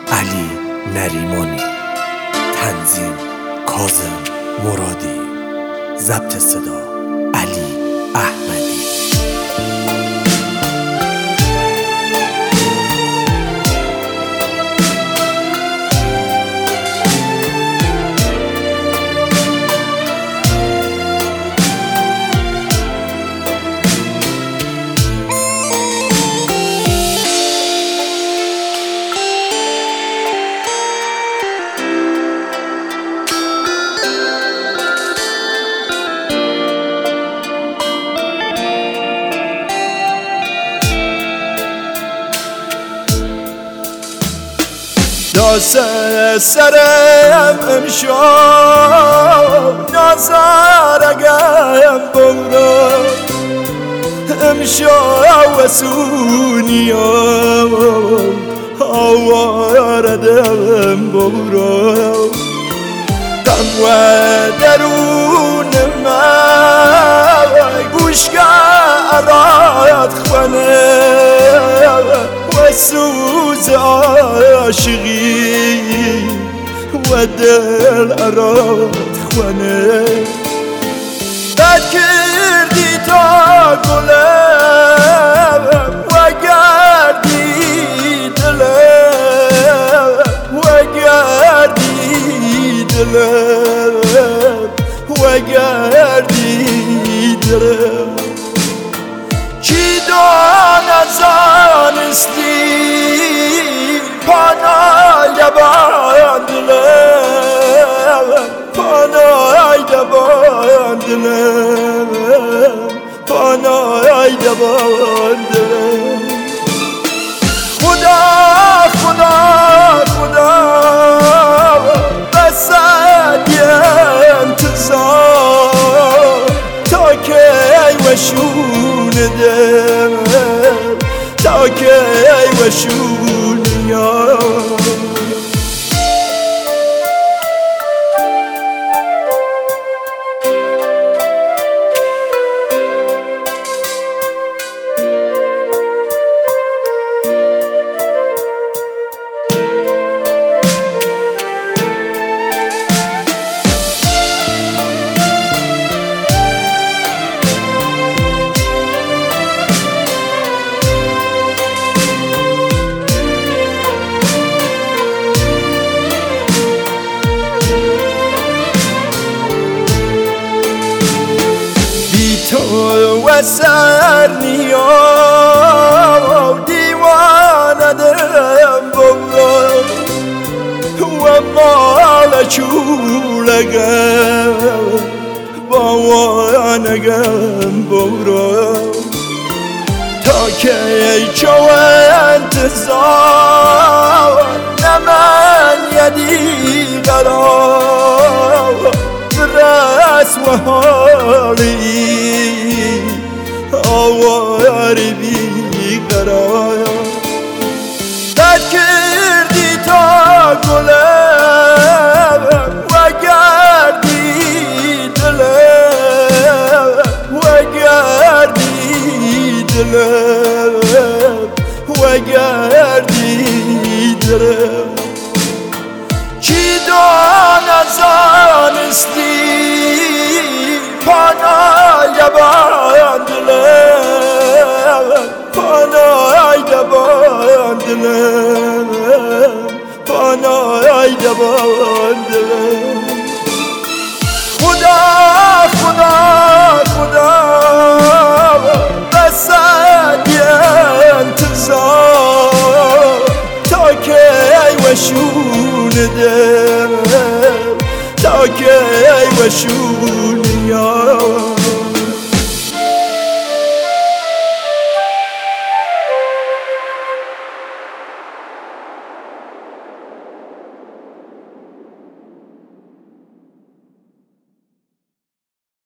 علی نریمانی، تنظیم کاظم مرادی، ضبط صدا علی احمدی. داس سرم امشب نازارگم برو امشب وسونیم آوردم برو غم و درون من گوش کرد خونه و سوز عاشقی و دل اراد خونه بد کردی تا گلم و گردی دلم و گردی دلم و گردی دلم کی داند زانستی پانای دبان دلم پانای دبان دلم پانای دبان دلم خدا خدا خدا بسد انتظار تا که وشوندم تا که وشوندم تو و سر نیام دیوانه دلم برو و مال چولگم باوانگم برو تا که چو انتظار نمن یدی قرار رسم و حالی آواری بی قرار بد کردی تا گلم و گردی دلم و گردی دلم و گردی دلم کی داند زانستی پانای دبان دلم پانای دبان دلم پانای دبان دلم